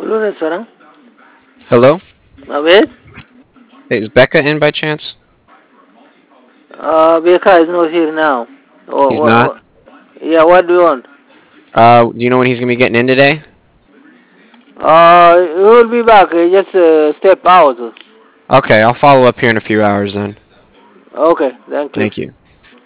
Hello, restaurant. Hello? Wait. Hey, is Becca in by chance? Baker is not here now. He's not? Yeah, what do you want? Do you know when he's gonna be getting in today? He will be back. He just step out. Okay, I'll follow up here in a few hours then. Okay, thank you. Thank you.